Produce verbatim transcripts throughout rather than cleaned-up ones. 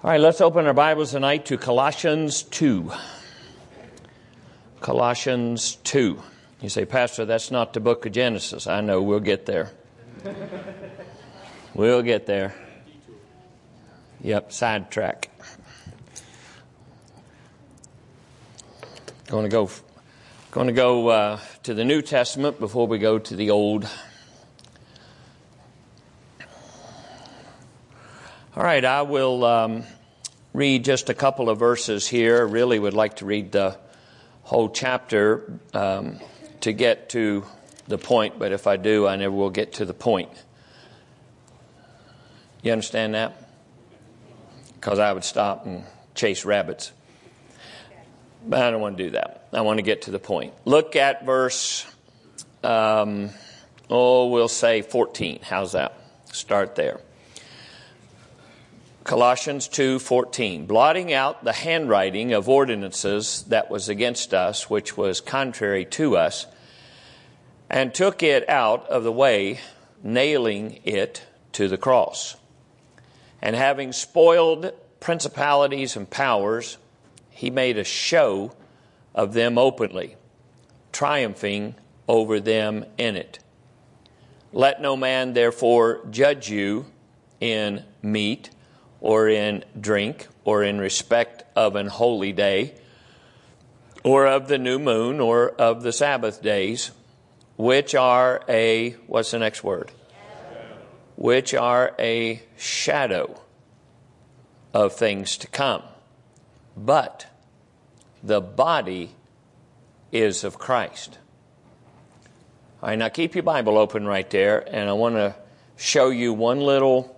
All right, let's open our Bibles tonight to Colossians two. Colossians two. You say, Pastor, that's not the book of Genesis. I know, we'll get there. We'll get there. Yep, sidetrack. Going to go, going to go uh, to the New Testament before we go to the Old. All right, I will um, read just a couple of verses here. I really would like to read the whole chapter um, to get to the point, but if I do, I never will get to the point. You understand that? Because I would stop and chase rabbits. But I don't want to do that. I want to get to the point. Look at verse, um, oh, we'll say fourteen. How's that? Start there. Colossians two fourteen, blotting out the handwriting of ordinances that was against us, which was contrary to us, and took it out of the way, nailing it to the cross. And having spoiled principalities and powers, he made a show of them openly, triumphing over them in it. Let no man therefore judge you in meat, or in drink, or in respect of an holy day, or of the new moon, or of the Sabbath days, which are a, what's the next word? Which are a shadow of things to come. But the body is of Christ. All right, now keep your Bible open right there, and I want to show you one little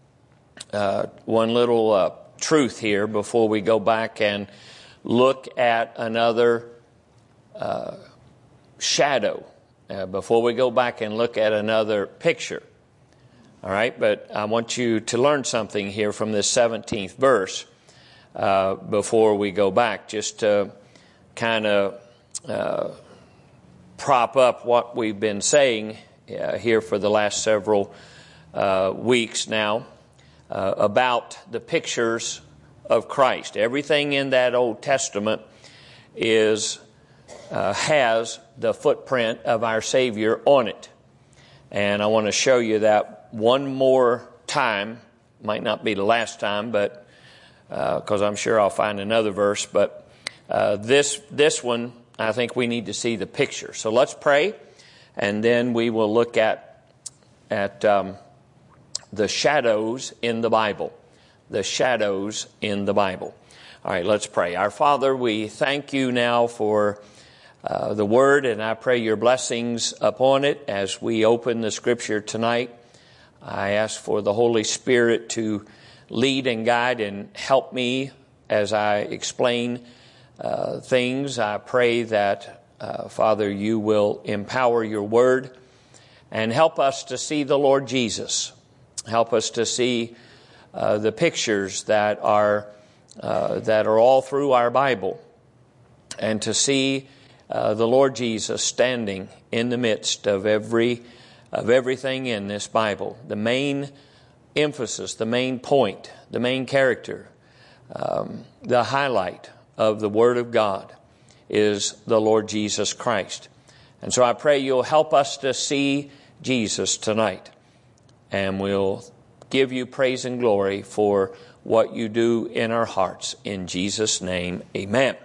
Uh, one little uh, truth here before we go back and look at another uh, shadow, uh, before we go back and look at another picture. All right, but I want you to learn something here from this seventeenth verse uh, before we go back, just to kind of uh, prop up what we've been saying uh, here for the last several uh, weeks now. Uh, about the pictures of Christ. Everything in that Old Testament is uh, has the footprint of our Savior on it. And I want to show you that one more time. Might not be the last time, but because uh, I'm sure I'll find another verse. But uh, this this one, I think we need to see the picture. So let's pray, and then we will look at at. Um, The shadows in the Bible. The shadows in the Bible. All right, let's pray. Our Father, we thank you now for uh, the Word, and I pray your blessings upon it as we open the Scripture tonight. I ask for the Holy Spirit to lead and guide and help me as I explain uh, things. I pray that, uh, Father, you will empower your Word and help us to see the Lord Jesus. Help us to see uh, the pictures that are uh, that are all through our Bible, and to see uh, the Lord Jesus standing in the midst of every of everything in this Bible. The main emphasis, the main point, the main character, um, the highlight of the Word of God is the Lord Jesus Christ. And so I pray you'll help us to see Jesus tonight. And we'll give you praise and glory for what you do in our hearts. In Jesus' name, amen.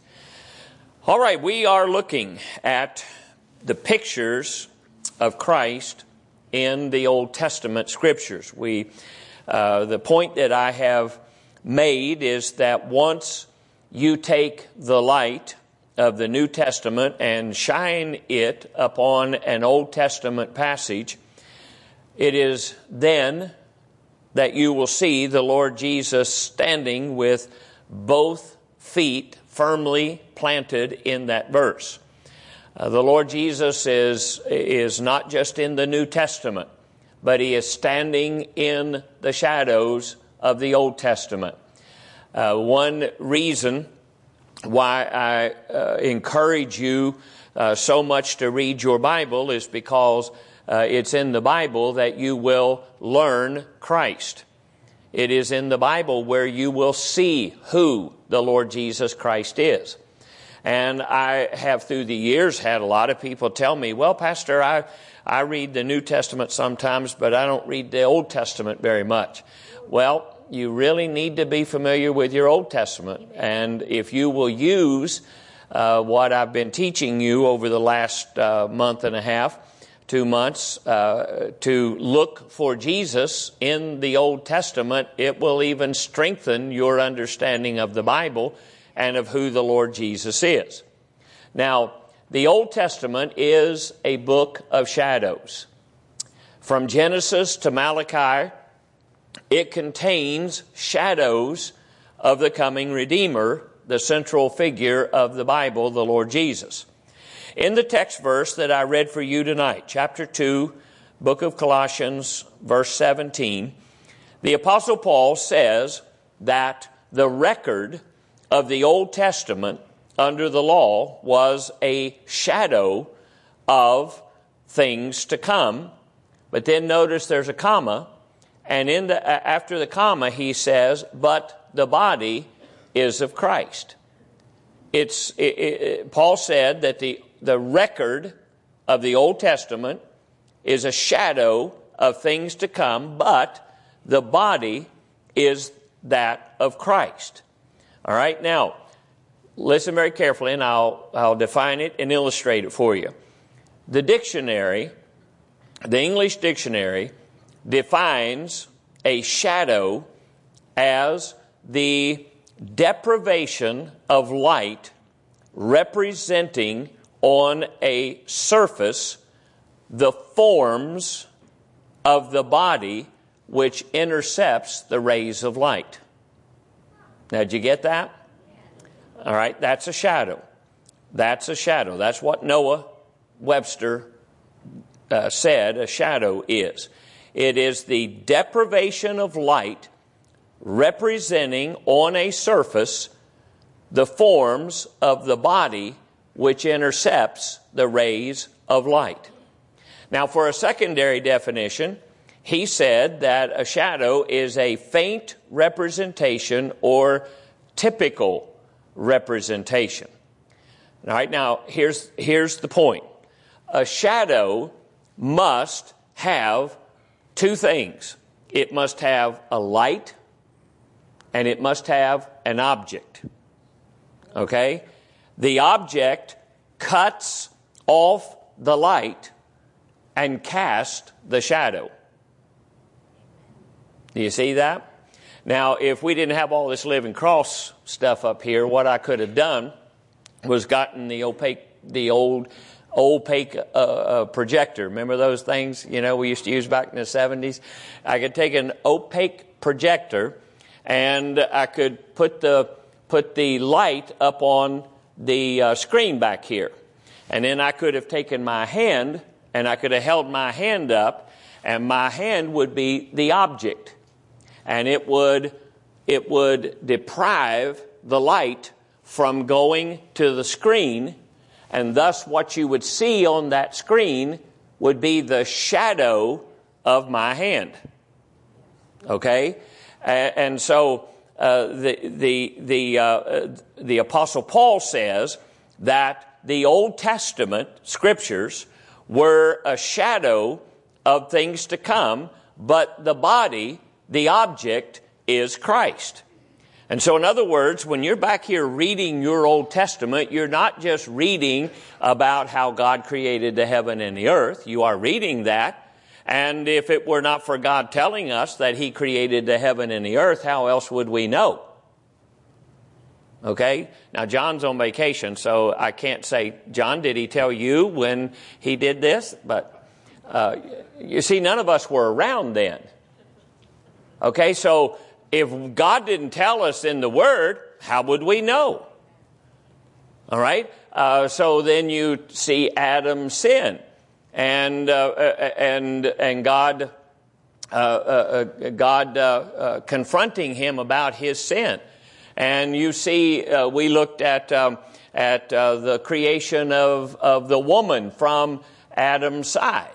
All right, we are looking at the pictures of Christ in the Old Testament Scriptures. We, uh, the point that I have made is that once you take the light of the New Testament and shine it upon an Old Testament passage, it is then that you will see the Lord Jesus standing with both feet firmly planted in that verse. Uh, the Lord Jesus is, is not just in the New Testament, but he is standing in the shadows of the Old Testament. Uh, one reason why I uh, encourage you uh, so much to read your Bible is because Uh, it's in the Bible that you will learn Christ. It is in the Bible where you will see who the Lord Jesus Christ is. And I have through the years had a lot of people tell me, well, Pastor, I, I read the New Testament sometimes, but I don't read the Old Testament very much. Well, you really need to be familiar with your Old Testament. And if you will use uh, what I've been teaching you over the last uh, month and a half, two months, uh, to look for Jesus in the Old Testament, it will even strengthen your understanding of the Bible and of who the Lord Jesus is. Now, the Old Testament is a book of shadows. From Genesis to Malachi, it contains shadows of the coming Redeemer, the central figure of the Bible, the Lord Jesus. In the text verse that I read for you tonight, chapter two, book of Colossians, verse seventeen, the Apostle Paul says that the record of the Old Testament under the law was a shadow of things to come. But then notice there's a comma, and in the after the comma he says, but the body is of Christ. It's it, it, Paul said that the the record of the Old Testament is a shadow of things to come, but the body is that of Christ. All right, now, listen very carefully, and I'll, I'll define it and illustrate it for you. The dictionary, the English dictionary, defines a shadow as the deprivation of light representing on a surface the forms of the body which intercepts the rays of light. Now, did you get that? All right, that's a shadow. That's a shadow. That's what Noah Webster uh, said a shadow is. It is the deprivation of light representing on a surface the forms of the body which intercepts the rays of light. Now, for a secondary definition, he said that a shadow is a faint representation or typical representation. All right, now, here's, here's the point. A shadow must have two things. It must have a light, and it must have an object. Okay? The object cuts off the light and casts the shadow. Do you see that? Now, if we didn't have all this living cross stuff up here, what I could have done was gotten the opaque, the old opaque uh, uh, projector. Remember those things, you know, we used to use back in the seventies? I could take an opaque projector and I could put the put the light up on the uh, screen back here. And then I could have taken my hand and I could have held my hand up, and my hand would be the object. And it would it would deprive the light from going to the screen, and thus what you would see on that screen would be the shadow of my hand. Okay? And so uh, the the the uh, the Apostle Paul says that the Old Testament scriptures were a shadow of things to come, but the body, the object, is Christ. And so in other words, when you're back here reading your Old Testament, you're not just reading about how God created the heaven and the earth. You are reading that. And if it were not for God telling us that He created the heaven and the earth, how else would we know? Okay? Now, John's on vacation, so I can't say, John, did he tell you when he did this? But, uh, you see, none of us were around then. Okay, so if God didn't tell us in the Word, how would we know? All right? Uh, so then you see Adam's sin, and uh, and and God, uh, uh, God uh, uh, confronting him about his sin, and you see uh, we looked at um, at uh, the creation of of the woman from Adam's side.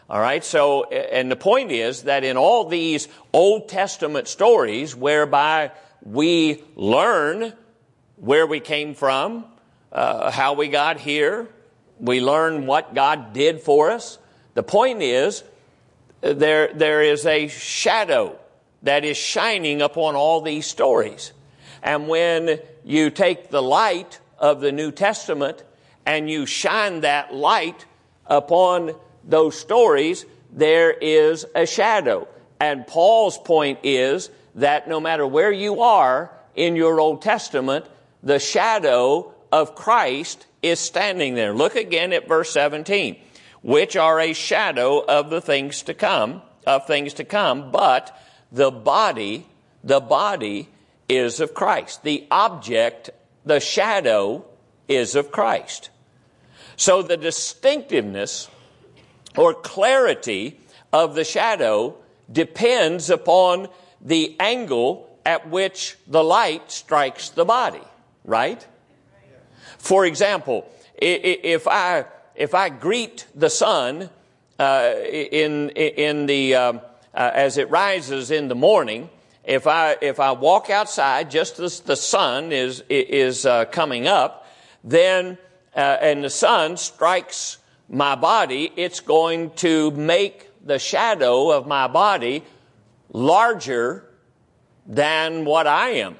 All right, so, and the point is that in all these Old Testament stories whereby we learn where we came from, uh, how we got here, we learn what God did for us. The point is, there there is a shadow that is shining upon all these stories. And when you take the light of the New Testament and you shine that light upon those stories, there is a shadow. And Paul's point is that no matter where you are in your Old Testament, the shadow of Christ is standing there. Look again at verse seventeen. Which are a shadow of the things to come, of things to come, but the body, the body is of Christ. The object, the shadow, is of Christ. So the distinctiveness or clarity of the shadow depends upon the angle at which the light strikes the body, right? For example, if I if I greet the sun uh, in in the um, uh, as it rises in the morning, if I if I walk outside just as the sun is is uh, coming up, then uh, and the sun strikes my body, it's going to make the shadow of my body larger than what I am.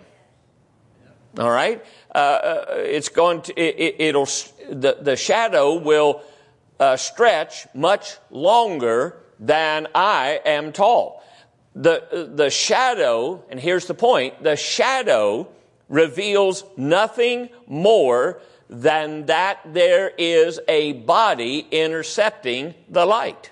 All right, uh, it's going to it, it'll the the shadow will uh, stretch much longer than I am tall. The the shadow, and here's the point: the shadow reveals nothing more than that there is a body intercepting the light.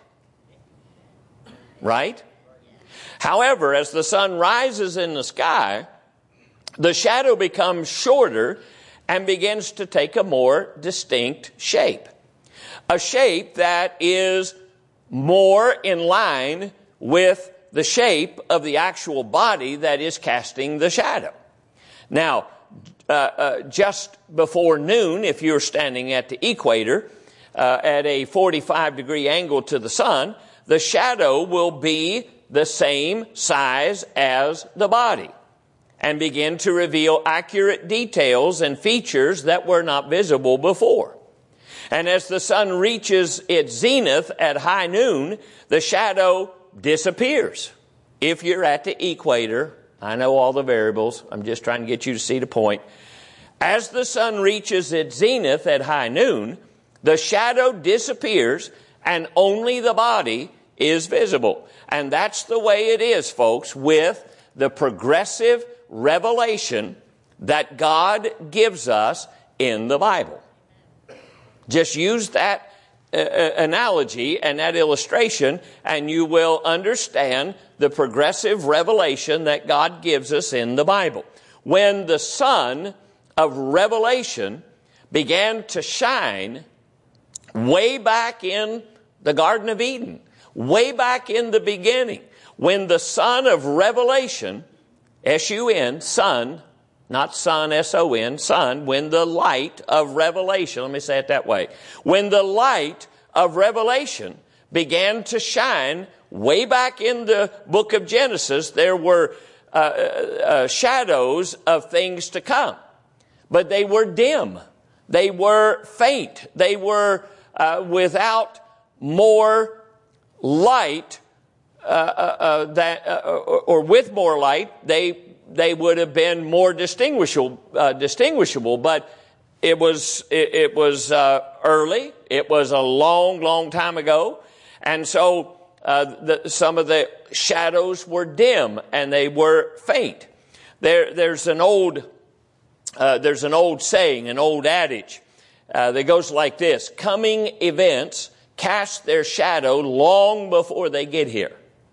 Right? However, as the sun rises in the sky, the shadow becomes shorter and begins to take a more distinct shape. A shape that is more in line with the shape of the actual body that is casting the shadow. Now, uh, uh, just before noon, if you're standing at the equator uh, at a forty-five degree angle to the sun, the shadow will be the same size as the body and begin to reveal accurate details and features that were not visible before. And as the sun reaches its zenith at high noon, the shadow disappears. If you're at the equator, I know all the variables, I'm just trying to get you to see the point. As the sun reaches its zenith at high noon, the shadow disappears and only the body is visible. And that's the way it is, folks, with the progressive revelation that God gives us in the Bible. Just use that uh, analogy and that illustration, and you will understand the progressive revelation that God gives us in the Bible. When the sun of revelation began to shine way back in the Garden of Eden, way back in the beginning, when the sun of revelation, S U N, sun, not sun, S O N, sun, when the light of revelation, let me say it that way, when the light of revelation began to shine way back in the book of Genesis, there were uh, uh, shadows of things to come. But they were dim. They were faint. They were uh, without more light, uh, uh, uh, that, uh, or, or with more light, they they would have been more distinguishable. Uh, distinguishable, but it was it, it was uh, early. It was a long, long time ago, and so uh, the, some of the shadows were dim and they were faint. There, there's an old uh, there's an old saying, an old adage uh, that goes like this: "Coming events cast their shadow long before they get here."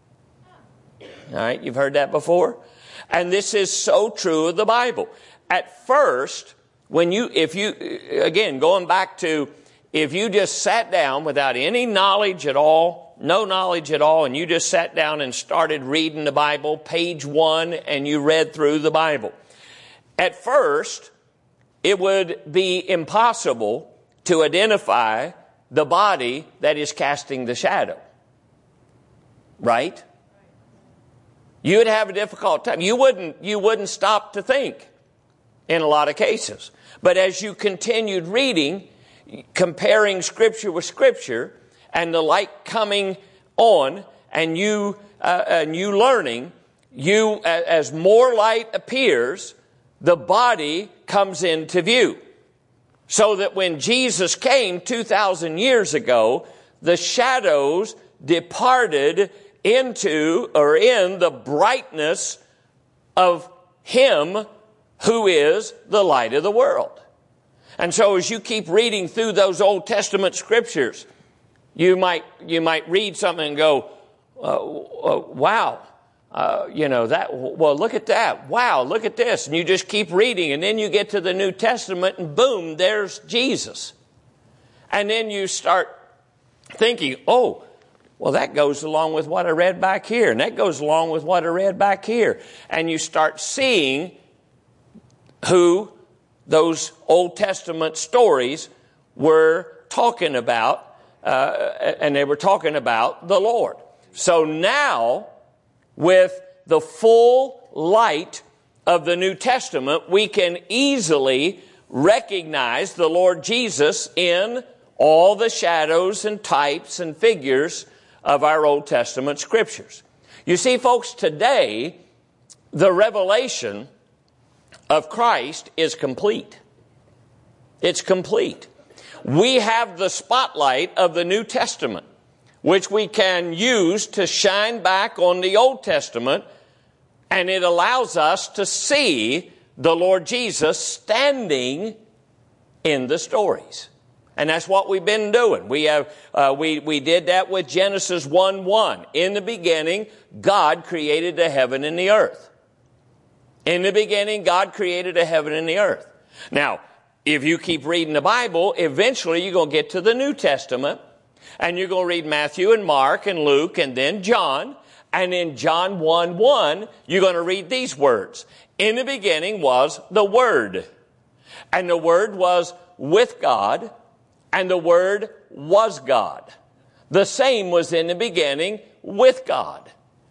All right, you've heard that before? And this is so true of the Bible. At first, when you, if you, again, going back to, if you just sat down without any knowledge at all, no knowledge at all, and you just sat down and started reading the Bible, page one, and you read through the Bible. At first, it would be impossible to identify the body that is casting the shadow. Right? You would have a difficult time. You wouldn't, you wouldn't stop to think in a lot of cases. But as you continued reading, comparing Scripture with Scripture, and the light coming on, and you uh, and you learning, you as more light appears, the body comes into view. So that when Jesus came two thousand years ago, the shadows departed into or in the brightness of Him who is the light of the world. And so as you keep reading through those Old Testament scriptures, you might you might read something and go, uh, uh, wow, uh, you know, that, well, look at that. Wow, look at this. And you just keep reading, and then you get to the New Testament, and boom, there's Jesus. And then you start thinking, oh, well, that goes along with what I read back here, and that goes along with what I read back here. And you start seeing who those Old Testament stories were talking about, uh, and they were talking about the Lord. So now, with the full light of the New Testament, we can easily recognize the Lord Jesus in all the shadows and types and figures of our Old Testament scriptures. You see, folks, today, the revelation of Christ is complete. It's complete. We have the spotlight of the New Testament, which we can use to shine back on the Old Testament, and it allows us to see the Lord Jesus standing in the stories. And that's what we've been doing. We have uh, we we did that with Genesis one one. In the beginning, God created the heaven and the earth. In the beginning, God created the heaven and the earth. Now, if you keep reading the Bible, eventually you're going to get to the New Testament, and you're going to read Matthew and Mark and Luke and then John. And in John one one, you're going to read these words. In the beginning was the Word, and the Word was with God, and the Word was God. The same was in the beginning with God.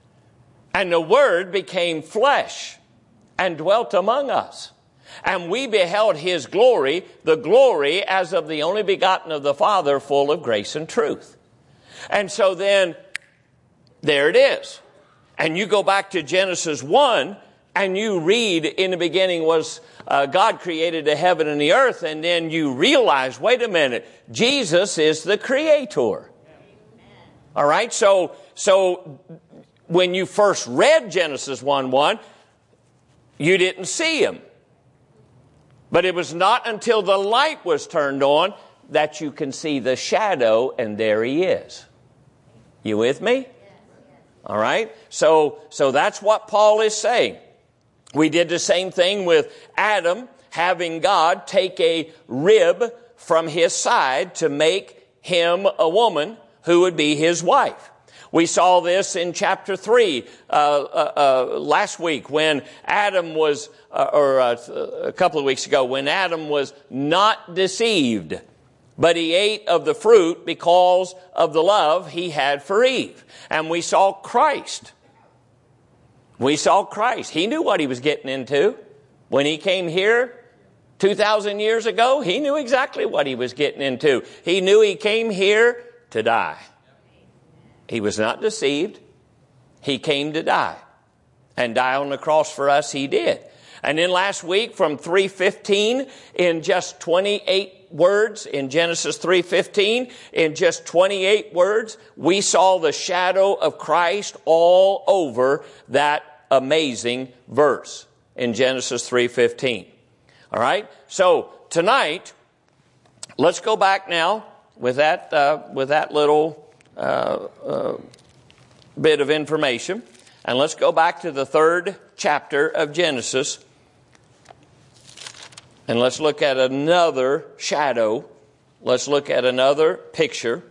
And the Word became flesh and dwelt among us. And we beheld His glory, the glory as of the only begotten of the Father, full of grace and truth. And so then, there it is. And you go back to Genesis one, and you read, in the beginning was uh, God created the heaven and the earth, and then you realize, wait a minute, Jesus is the creator. All right, so so when you first read Genesis one one, you didn't see Him. But it was not until the light was turned on that you can see the shadow, and there He is. You with me? All right, so so that's what Paul is saying. We did the same thing with Adam, having God take a rib from his side to make him a woman who would be his wife. We saw this in chapter three uh, uh, uh, last week when Adam was, uh, or uh, a couple of weeks ago, when Adam was not deceived, but he ate of the fruit because of the love he had for Eve. And we saw Christ. We saw Christ. He knew what he was getting into. When he came here two thousand years ago, he knew exactly what he was getting into. He knew he came here to die. He was not deceived. He came to die. And die on the cross for us, he did. And then last week from three fifteen, in just twenty-eight words, in Genesis three fifteen, in just twenty-eight words, we saw the shadow of Christ all over that amazing verse in Genesis three fifteen. All right? So tonight, let's go back now with that uh, with that little uh, uh, bit of information, and let's go back to the third chapter of Genesis. And let's look at another shadow. Let's look at another picture.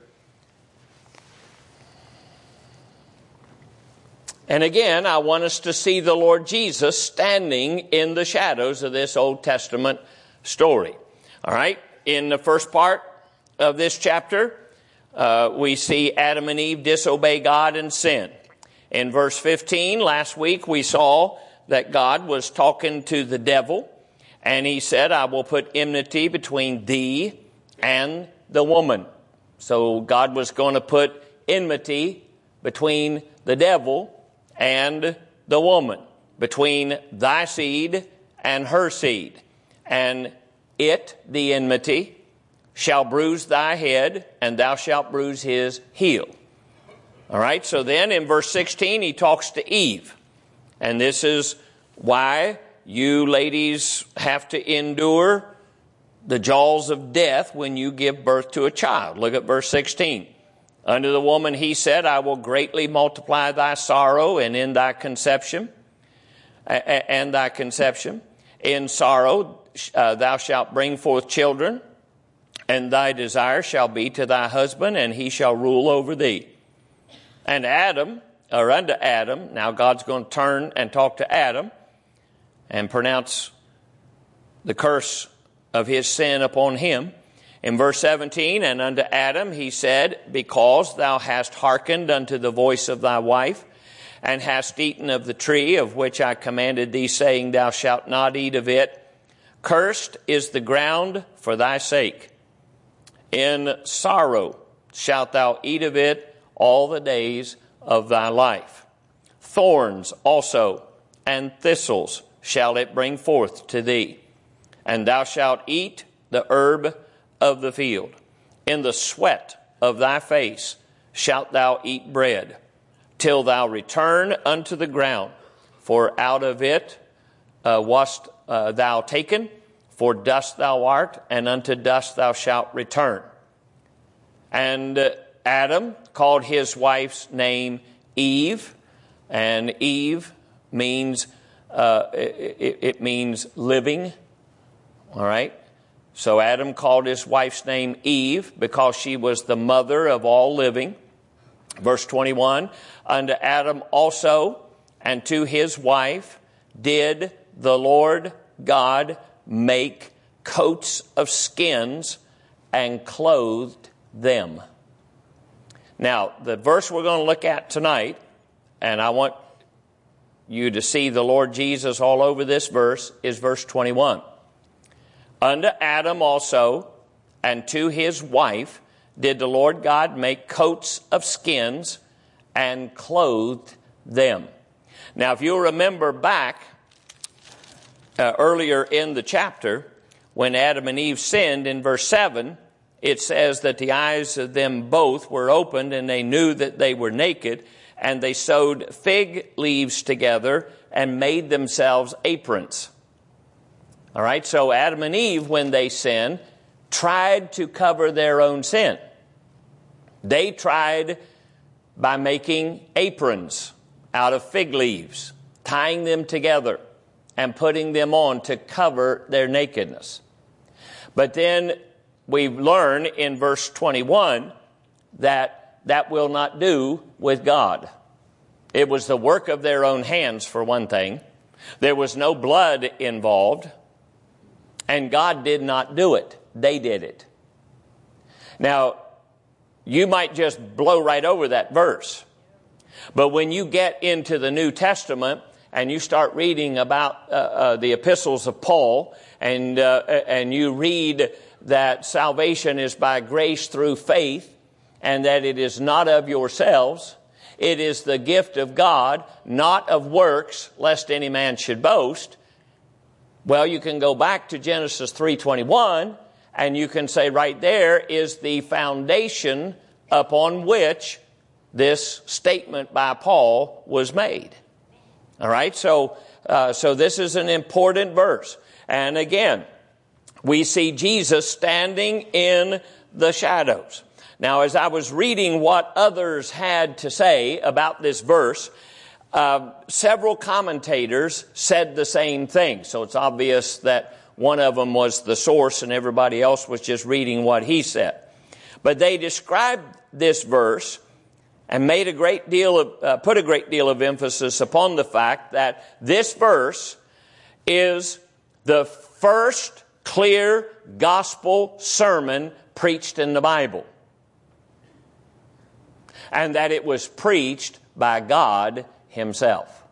And again, I want us to see the Lord Jesus standing in the shadows of this Old Testament story. All right? In the first part of this chapter, uh, we see Adam and Eve disobey God and sin. In verse fifteen, last week we saw that God was talking to the devil, and he said, I will put enmity between thee and the woman. So God was going to put enmity between the devil and the woman, between thy seed and her seed. And it, the enmity, shall bruise thy head, and thou shalt bruise his heel. All right, so then in verse sixteen, he talks to Eve. And this is why you ladies have to endure the jaws of death when you give birth to a child. Look at verse sixteen. Unto the woman he said, I will greatly multiply thy sorrow and in thy conception, and thy conception. In sorrow uh, thou shalt bring forth children, and thy desire shall be to thy husband, and he shall rule over thee. And Adam, or unto Adam, now God's going to turn and talk to Adam and pronounce the curse of his sin upon him. In verse seventeen, and unto Adam he said, because thou hast hearkened unto the voice of thy wife, and hast eaten of the tree of which I commanded thee, saying, thou shalt not eat of it, cursed is the ground for thy sake. In sorrow shalt thou eat of it all the days of thy life. Thorns also and thistles shall it bring forth to thee, and thou shalt eat the herb of the field. In the sweat of thy face shalt thou eat bread, till thou return unto the ground. For out of it uh, wast uh, thou taken, for dust thou art, and unto dust thou shalt return. And uh, Adam called his wife's name Eve, and Eve means uh, it, it means living. All right. So Adam called his wife's name Eve because she was the mother of all living. Verse twenty-one, unto Adam also and to his wife did the Lord God make coats of skins and clothed them. Now, the verse we're going to look at tonight, and I want you to see the Lord Jesus all over this verse, is verse twenty-one. Unto Adam also and to his wife did the Lord God make coats of skins and clothed them. Now, if you'll remember back uh, earlier in the chapter, when Adam and Eve sinned in verse seven, it says that the eyes of them both were opened and they knew that they were naked, and they sewed fig leaves together and made themselves aprons. All right, so Adam and Eve, when they sinned, tried to cover their own sin. They tried by making aprons out of fig leaves, tying them together and putting them on to cover their nakedness. But then we learn in verse twenty-one that that will not do with God. It was the work of their own hands, for one thing. There was no blood involved. And God did not do it. They did it. Now, you might just blow right over that verse. But when you get into the New Testament and you start reading about uh, uh, the epistles of Paul, and uh, and you read that salvation is by grace through faith, and that it is not of yourselves, it is the gift of God, not of works, lest any man should boast. Well, you can go back to Genesis three twenty-one, and you can say right there is the foundation upon which this statement by Paul was made. All right, so uh, so this is an important verse. And again, we see Jesus standing in the shadows. Now, as I was reading what others had to say about this verse, Uh, several commentators said the same thing. So it's obvious that one of them was the source and everybody else was just reading what he said. But they described this verse and made a great deal of, uh, put a great deal of emphasis upon the fact that this verse is the first clear gospel sermon preached in the Bible. and that it was preached by God Himself.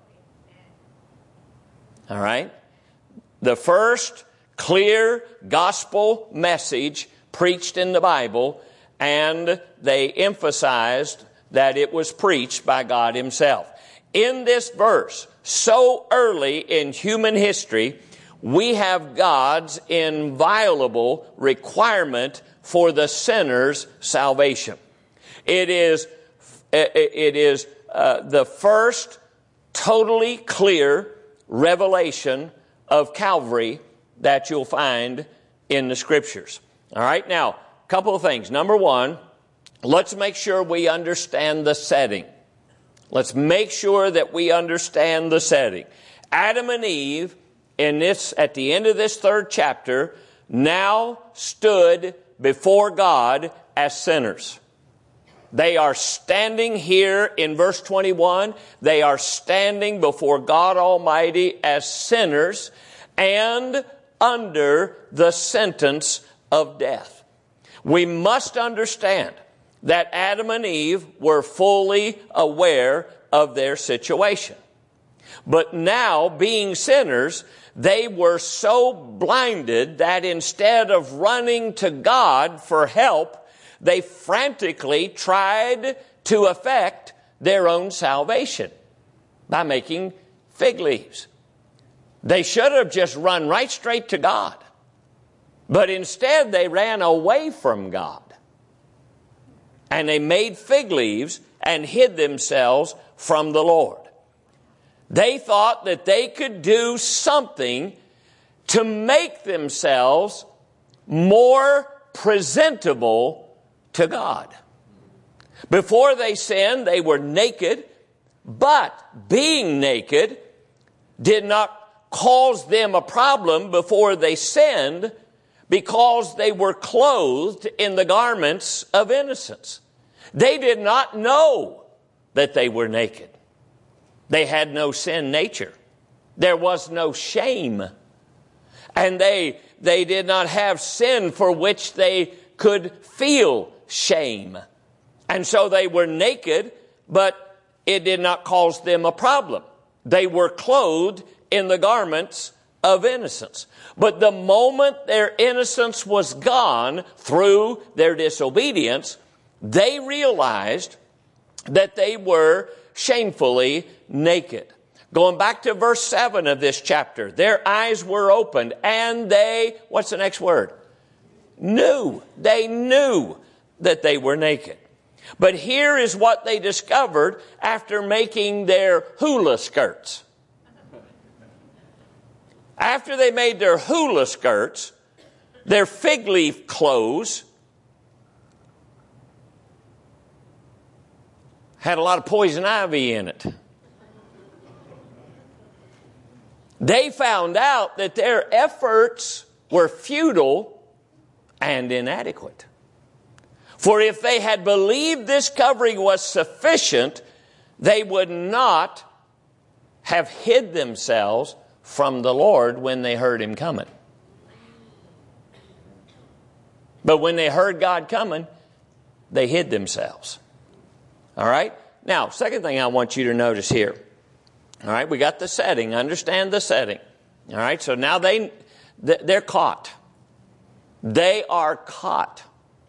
All right? The first clear gospel message preached in the Bible, and they emphasized that it was preached by God Himself. In this verse, so early in human history, we have God's inviolable requirement for the sinner's salvation. It is, it is uh, the first totally clear revelation of Calvary that you'll find in the Scriptures. All right, now, a couple of things. Number one, let's make sure we understand the setting. Let's make sure that we understand the setting. Adam and Eve, in this, at the end of this third chapter, now stood before God as sinners. They are standing here in verse twenty-one. They are standing before God Almighty as sinners and under the sentence of death. We must understand that Adam and Eve were fully aware of their situation. But now, being sinners, they were so blinded that instead of running to God for help, they frantically tried to effect their own salvation by making fig leaves. They should have just run right straight to God. But instead, they ran away from God. And they made fig leaves and hid themselves from the Lord. They thought that they could do something to make themselves more presentable to God. Before they sinned, they were naked, but being naked did not cause them a problem before they sinned, because they were clothed in the garments of innocence. They did not know that they were naked. They had no sin nature. There was no shame. And they, they did not have sin for which they could feel shame. And so they were naked, but it did not cause them a problem. They were clothed in the garments of innocence. But the moment their innocence was gone through their disobedience, they realized that they were shamefully naked. Going back to verse seven of this chapter, their eyes were opened and they, what's the next word? Knew. They knew that they were naked. But here is what they discovered after making their hula skirts. After they made their hula skirts, their fig leaf clothes had a lot of poison ivy in it. They found out that their efforts were futile and inadequate. For if they had believed this covering was sufficient, they would not have hid themselves from the Lord when they heard Him coming. But when they heard God coming, they hid themselves. All right? Now, second thing I want you to notice here. All right, we got the setting. Understand the setting. All right, so now they, they're caught. They are caught.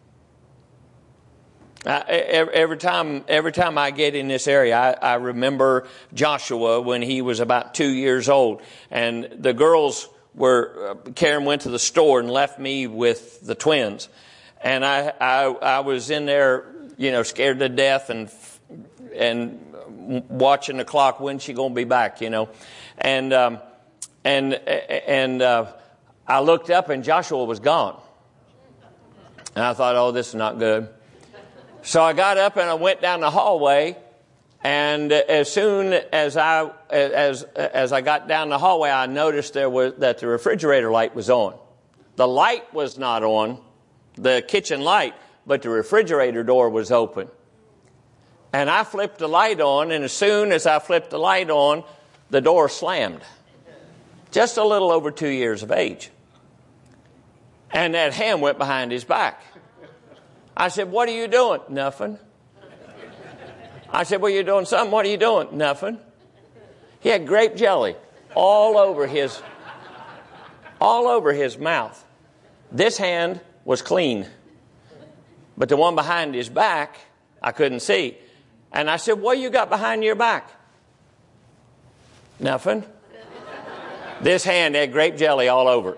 Uh, every time, every time I get in this area, I, I remember Joshua when he was about two years old, and the girls were. Uh, Karen went to the store and left me with the twins, and I, I, I was in there, you know, scared to death and and watching the clock. When's she going to be back? You know, and um, and and uh, I looked up and Joshua was gone, and I thought, oh, this is not good. So I got up and I went down the hallway, and as soon as I as as I got down the hallway, I noticed there was that the refrigerator light was on. The light was not on, the kitchen light, but the refrigerator door was open. And I flipped the light on, and as soon as I flipped the light on, the door slammed. Just a little over two years of age. And that hand went behind his back. I said, what are you doing? Nothing. I said, well, you're doing something. What are you doing? Nothing. He had grape jelly all over his, all over his mouth. This hand was clean, but the one behind his back, I couldn't see. And I said, what you got behind your back? Nothing. This hand had grape jelly all over it.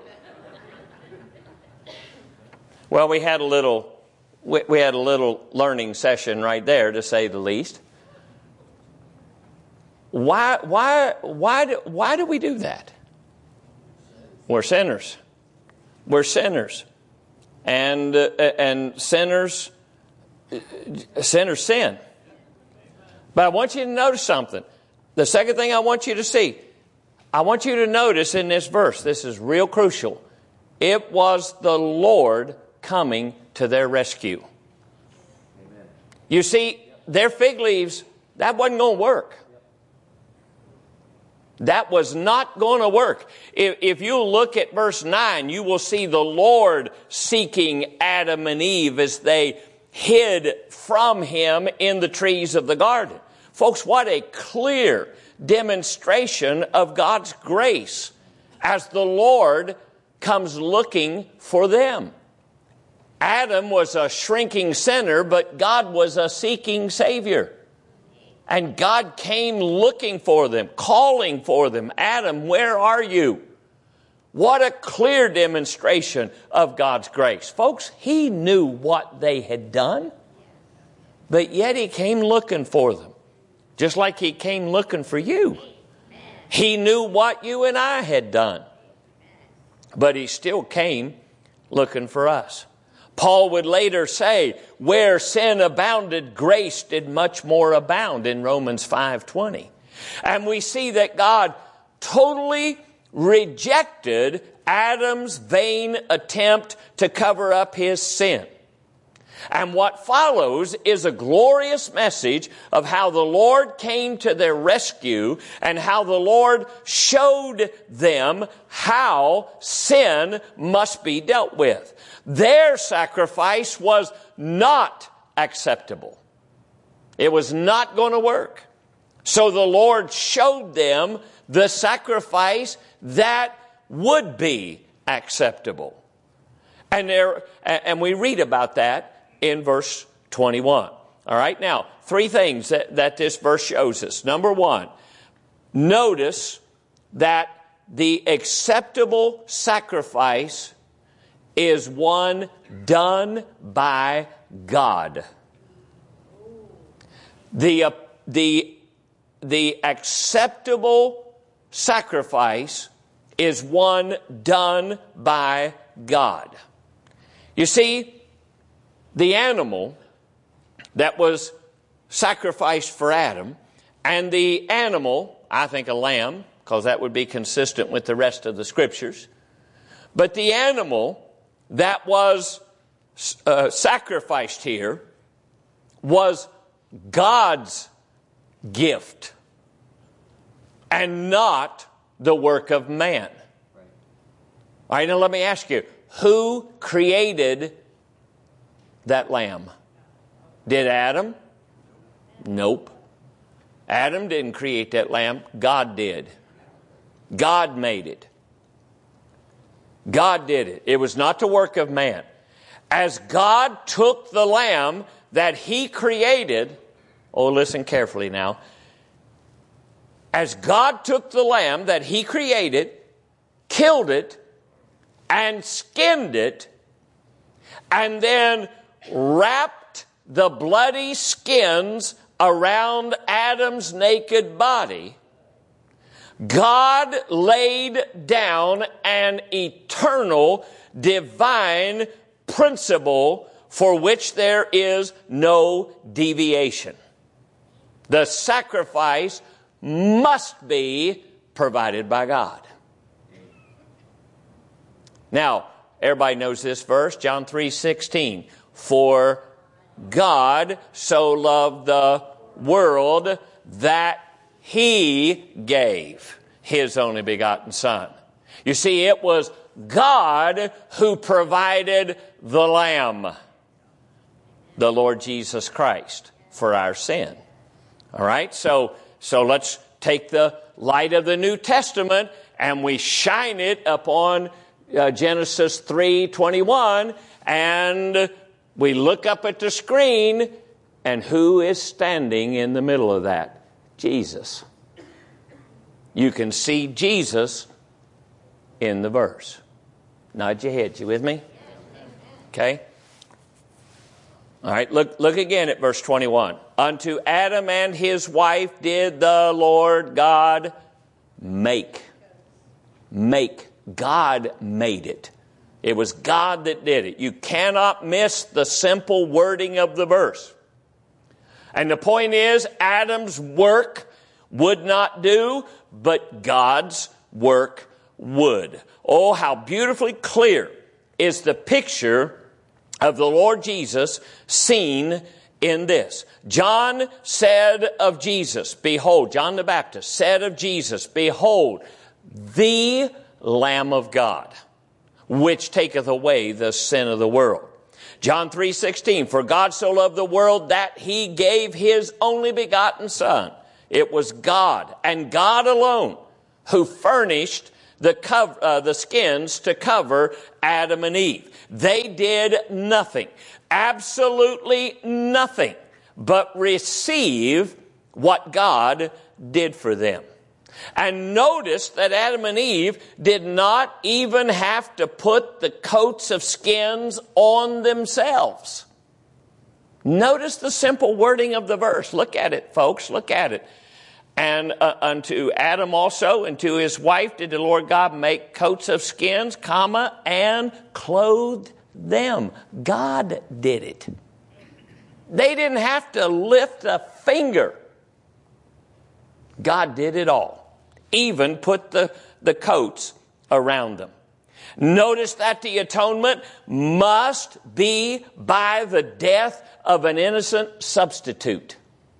Well, we had a little, we, we had a little learning session right there, to say the least. Why, why, why, do, why do we do that? We're sinners. We're sinners, and uh, and sinners, sinners sin. But I want you to notice something. The second thing I want you to see, I want you to notice in this verse. This is real crucial. It was the Lord coming to their rescue. Amen. You see, their fig leaves, that wasn't going to work. That was not going to work. If, if you look at verse nine, you will see the Lord seeking Adam and Eve as they hid from him in the trees of the garden. Folks, what a clear demonstration of God's grace as the Lord comes looking for them. Adam was a shrinking sinner, but God was a seeking Savior. And God came looking for them, calling for them. Adam, where are you? What a clear demonstration of God's grace. Folks, He knew what they had done, but yet He came looking for them. Just like He came looking for you. He knew what you and I had done, but He still came looking for us. Paul would later say, where sin abounded, grace did much more abound in Romans five twenty. And we see that God totally rejected Adam's vain attempt to cover up his sin. And what follows is a glorious message of how the Lord came to their rescue and how the Lord showed them how sin must be dealt with. Their sacrifice was not acceptable. It was not going to work. So the Lord showed them the sacrifice that would be acceptable. And there, and we read about that in verse twenty-one. All right, now, three things that, that this verse shows us. Number one, notice that the acceptable sacrifice is one done by God. The, uh, the, the acceptable sacrifice is one done by God. You see, the animal that was sacrificed for Adam, and the animal, I think a lamb, because that would be consistent with the rest of the scriptures, but the animal that was uh, sacrificed here was God's gift and not the work of man. Right. All right, now let me ask you, who created that lamb? Did Adam? Nope. Adam didn't create that lamb. God did. God made it. God did it. It was not the work of man. As God took the lamb that He created, oh, listen carefully now. As God took the lamb that He created, killed it, and skinned it, and then wrapped the bloody skins around Adam's naked body, God laid down an eternal divine principle for which there is no deviation. The sacrifice must be provided by God. Now, everybody knows this verse, John three sixteen. For God so loved the world that He gave His only begotten Son. You see, it was God who provided the Lamb, the Lord Jesus Christ, for our sin. All right, so so let's take the light of the New Testament and we shine it upon uh, Genesis three twenty-one, and we look up at the screen, and who is standing in the middle of that? Jesus. You can see Jesus in the verse. Nod your head. You with me? Okay. All right, look, look again at verse twenty-one. Unto Adam and his wife did the Lord God make. Make. God made it. It was God that did it. You cannot miss the simple wording of the verse. And the point is, Adam's work would not do, but God's work would. Oh, how beautifully clear is the picture of the Lord Jesus seen in this. John said of Jesus, behold, John the Baptist said of Jesus, behold, the Lamb of God, which taketh away the sin of the world. John three sixteen, for God so loved the world that he gave his only begotten Son. It was God and God alone who furnished the cover, uh, the skins to cover Adam and Eve. They did nothing, absolutely nothing, but receive what God did for them. And notice that Adam and Eve did not even have to put the coats of skins on themselves. Notice the simple wording of the verse. Look at it, folks. Look at it. And uh, unto Adam also and to his wife did the Lord God make coats of skins, comma, and clothed them. God did it. They didn't have to lift a finger. God did it all. Even put the, the coats around them. Notice that the atonement must be by the death of an innocent substitute.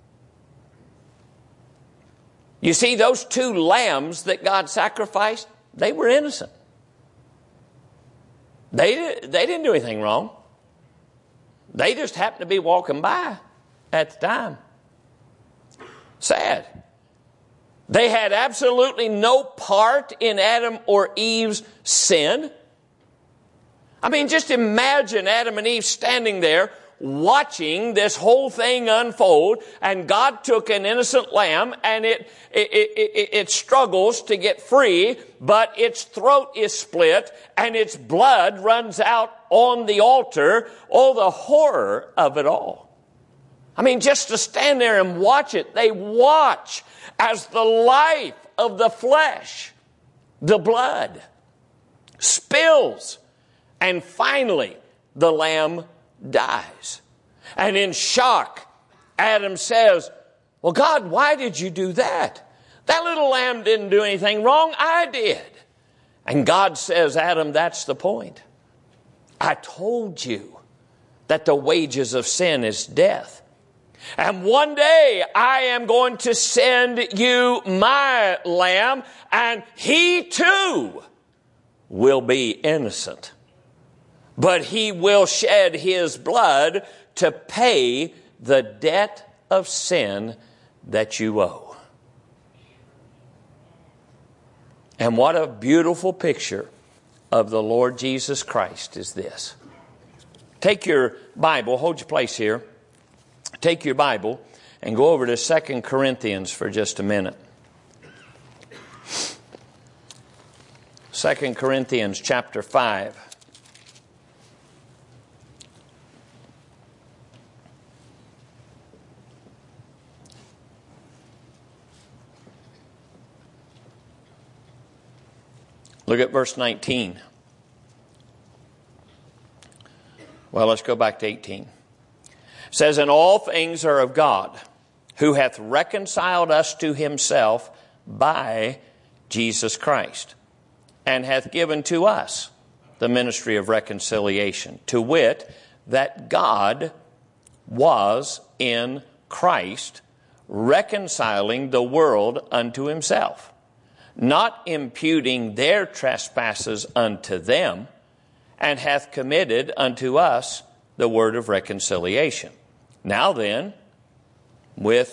You see, those two lambs that God sacrificed, they were innocent. They, they didn't do anything wrong. They just happened to be walking by at the time. Sad. They had absolutely no part in Adam or Eve's sin. I mean, just imagine Adam and Eve standing there watching this whole thing unfold, and God took an innocent lamb and it, it, it, it struggles to get free, but its throat is split and its blood runs out on the altar. Oh, the horror of it all. I mean, just to stand there and watch it, they watch as the life of the flesh, the blood, spills, and finally the lamb dies. And in shock, Adam says, well, God, why did you do that? That little lamb didn't do anything wrong. I did. And God says, Adam, that's the point. I told you that the wages of sin is death. And one day I am going to send you my lamb, and he too will be innocent. But he will shed his blood to pay the debt of sin that you owe. And what a beautiful picture of the Lord Jesus Christ is this. Take your Bible, hold your place here. Take your Bible and go over to Second Corinthians for just a minute. Second Corinthians chapter five. Look at verse nineteen. Well, let's go back to eighteen. It says, and all things are of God, who hath reconciled us to himself by Jesus Christ, and hath given to us the ministry of reconciliation, to wit, that God was in Christ, reconciling the world unto himself, not imputing their trespasses unto them, and hath committed unto us the word of reconciliation. Now then, with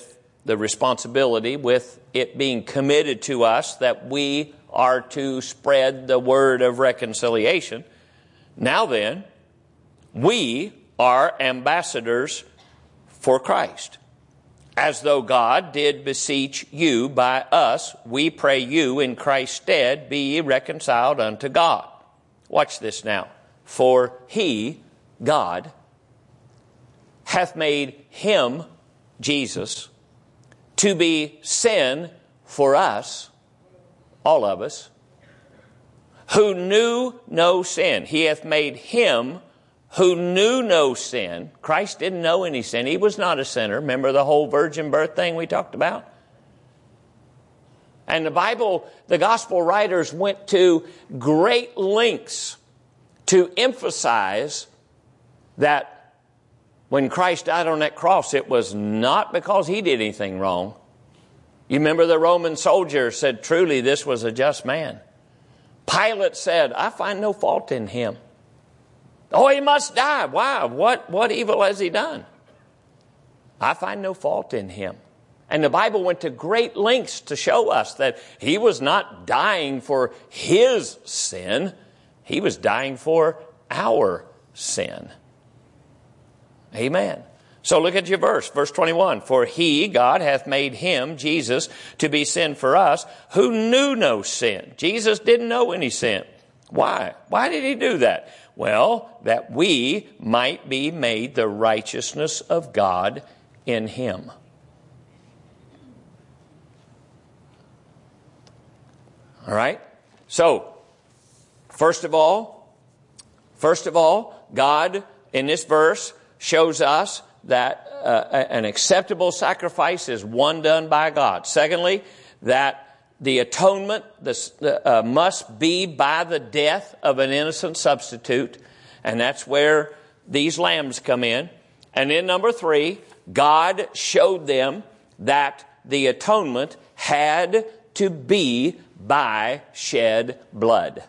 the responsibility with it being committed to us that we are to spread the word of reconciliation. Now then, we are ambassadors for Christ. As though God did beseech you by us, we pray you in Christ's stead, be ye reconciled unto God. Watch this now. For he, God, hath made him, Jesus, to be sin for us, all of us, who knew no sin. He hath made him who knew no sin. Christ didn't know any sin. He was not a sinner. Remember the whole virgin birth thing we talked about? And the Bible, the gospel writers went to great lengths to emphasize that when Christ died on that cross, it was not because he did anything wrong. You remember the Roman soldier said, truly this was a just man. Pilate said, I find no fault in him. Oh, he must die. Why? What, what evil has he done? I find no fault in him. And the Bible went to great lengths to show us that he was not dying for his sin. He was dying for our sin. Amen. So look at your verse, verse twenty-one. For he, God, hath made him, Jesus, to be sin for us, who knew no sin. Jesus didn't know any sin. Why? Why did he do that? Well, that we might be made the righteousness of God in him. All right? So, first of all, first of all, God in this verse shows us that uh, an acceptable sacrifice is one done by God. Secondly, that the atonement this, uh, must be by the death of an innocent substitute. And that's where these lambs come in. And then number three, God showed them that the atonement had to be by shed blood.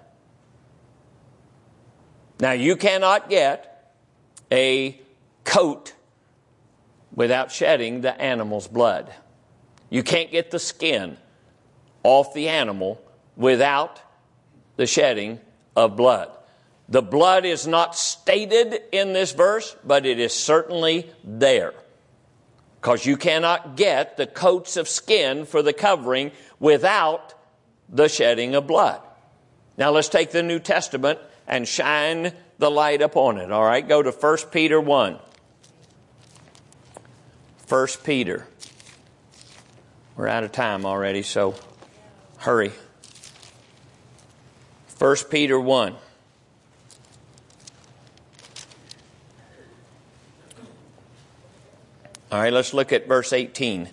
Now you cannot get a coat without shedding the animal's blood. You can't get the skin off the animal without the shedding of blood. The blood is not stated in this verse, but it is certainly there. Because you cannot get the coats of skin for the covering without the shedding of blood. Now let's take the New Testament and shine the light upon it. All right, go to First Peter one. First Peter. We're out of time already, so hurry. First Peter one. All right, let's look at verse eighteen.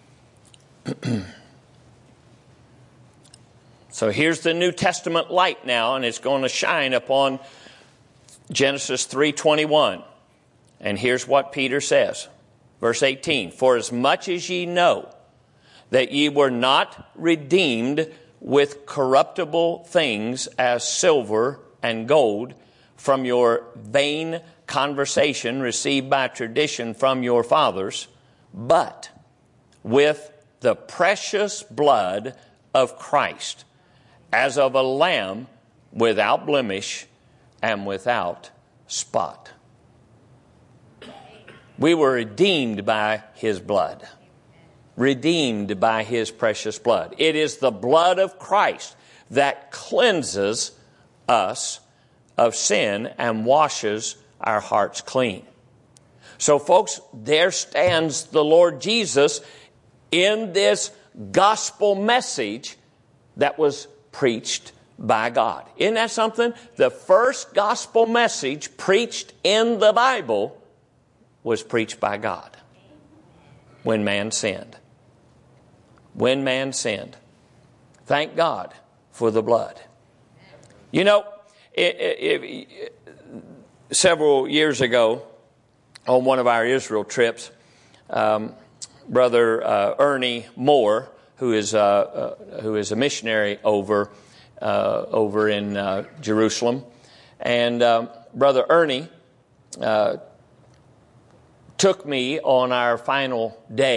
So here's the New Testament light now, and it's going to shine upon Genesis three twenty-one. And here's what Peter says. Verse eighteen. For as much as ye know that ye were not redeemed with corruptible things as silver and gold from your vain conversation received by tradition from your fathers, but with the precious blood of Christ, as of a lamb without blemish and without spot. We were redeemed by his blood. Redeemed by his precious blood. It is the blood of Christ that cleanses us of sin and washes our hearts clean. So folks, there stands the Lord Jesus in this gospel message that was preached by God. Isn't that something? The first gospel message preached in the Bible was preached by God when man sinned. When man sinned. Thank God for the blood. You know, it, it, it, several years ago, on one of our Israel trips, um, Brother uh, Ernie Moore, who is uh, uh, who is a missionary over uh, over in uh, Jerusalem, and um, Brother Ernie uh, took me on our final day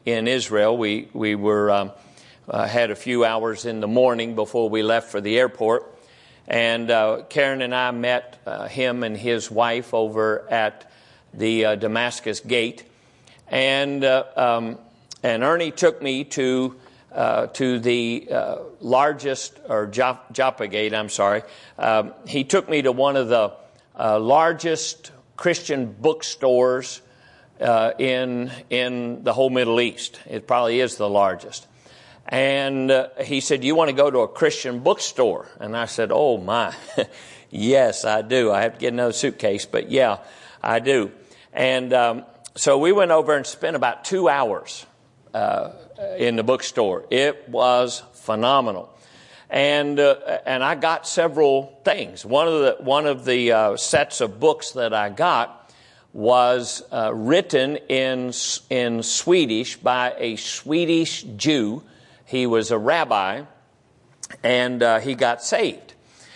in Israel. We, we were, um, uh, had a few hours in the morning before we left for the airport. And uh, Karen and I met uh, him and his wife over at the uh, Damascus Gate. And uh, um, and Ernie took me to uh, to the uh, largest, or Jop- Joppa Gate, I'm sorry. Um, he took me to one of the uh, largest Christian bookstores uh, in in the whole Middle East. It probably is the largest. And uh, he said, "You want to go to a Christian bookstore?" And I said, "Oh my, yes, I do. I have to get another suitcase, but yeah, I do." And um, so we went over and spent about two hours uh, in the bookstore. It was phenomenal, and uh, and I got several things. One of the one of the uh, sets of books that I got was uh, written in in Swedish by a Swedish Jew. He was a rabbi, and uh, he got saved.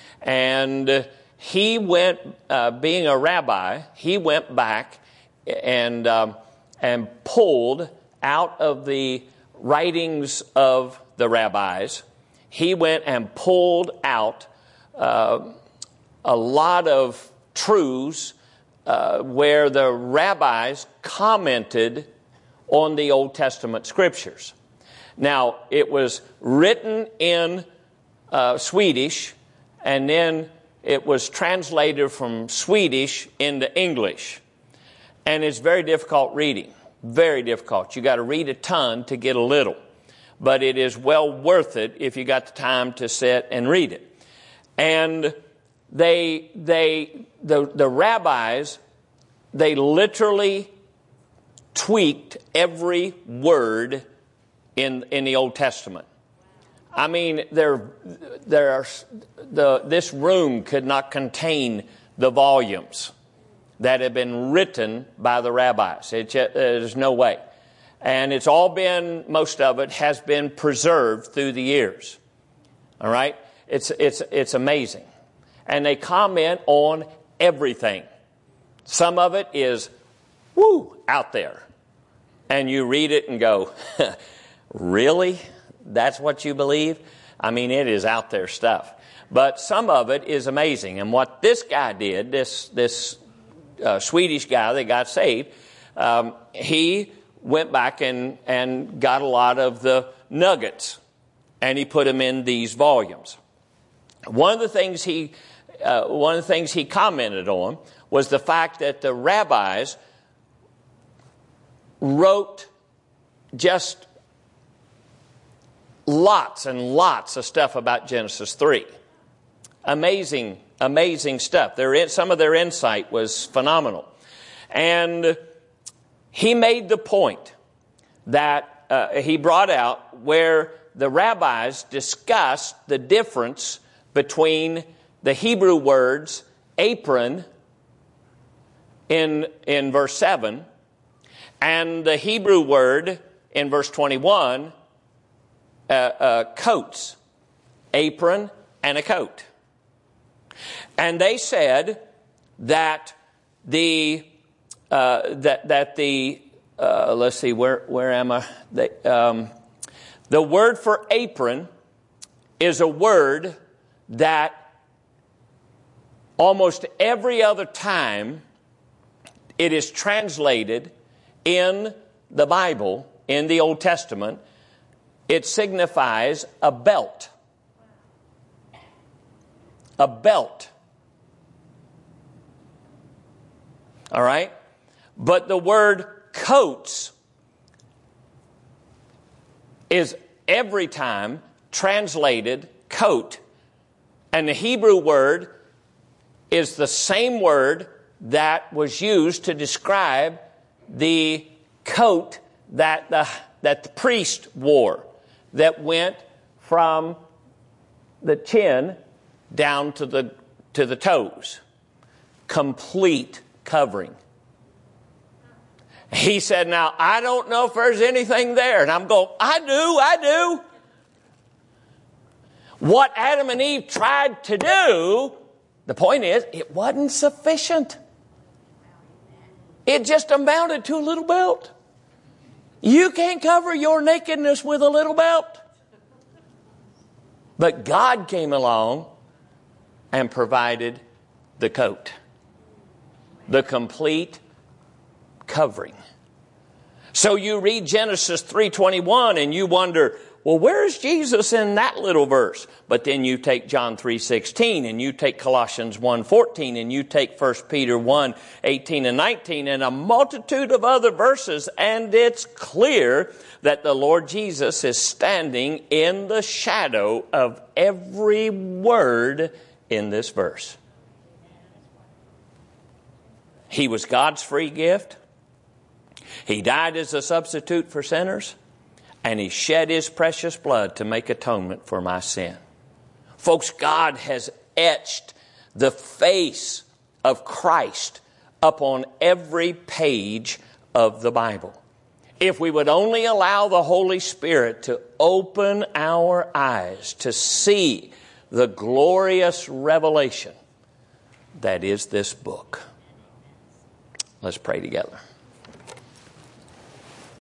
And uh, he went, uh, being a rabbi, he went back and um, and pulled out of the writings of the rabbis. He went and pulled out uh, a lot of truths uh, where the rabbis commented on the Old Testament scriptures. Now, it was written in uh, Swedish, and then it was translated from Swedish into English. And it's very difficult reading, very difficult. You got to read a ton to get a little. But it is well worth it if you got the time to sit and read it. And they, they, the, the rabbis, they literally tweaked every word in in the Old Testament. I mean, there there are the this room could not contain the volumes that have been written by the rabbis. It, there's no way, and it's all been most of it has been preserved through the years. All right, it's it's it's amazing, and they comment on everything. Some of it is woo out there, and you read it and go. Really? That's what you believe? I mean, it is out there stuff. But some of it is amazing. And what this guy did, this this uh, Swedish guy that got saved, um, he went back and, and got a lot of the nuggets, and he put them in these volumes. One of the things he uh, one of the things he commented on was the fact that the rabbis wrote just lots and lots of stuff about Genesis three. Amazing, amazing stuff. Their, some of their insight was phenomenal. And he made the point that uh, he brought out where the rabbis discussed the difference between the Hebrew words apron in, in verse seven and the Hebrew word in verse twenty-one, Uh, uh, coats, apron and a coat. And they said that the uh, that that the uh, let's see where where am I? The, um, the word for apron is a word that almost every other time it is translated in the Bible, in the Old Testament, it signifies a belt. A belt. All right? But the word coats is every time translated coat. And the Hebrew word is the same word that was used to describe the coat that the, that the priest wore, that went from the chin down to the to the toes. Complete covering. He said, now, I don't know if there's anything there. And I'm going, I do, I do. What Adam and Eve tried to do, the point is, it wasn't sufficient. It just amounted to a little belt. You can't cover your nakedness with a little belt. But God came along and provided the coat. The complete covering. So you read Genesis three twenty-one and you wonder, well, where's Jesus in that little verse? But then you take John three sixteen and you take Colossians one fourteen and you take First Peter one eighteen and nineteen and a multitude of other verses, and it's clear that the Lord Jesus is standing in the shadow of every word in this verse. He was God's free gift. He died as a substitute for sinners. And He shed His precious blood to make atonement for my sin. Folks, God has etched the face of Christ up on every page of the Bible. If we would only allow the Holy Spirit to open our eyes to see the glorious revelation that is this book. Let's pray together.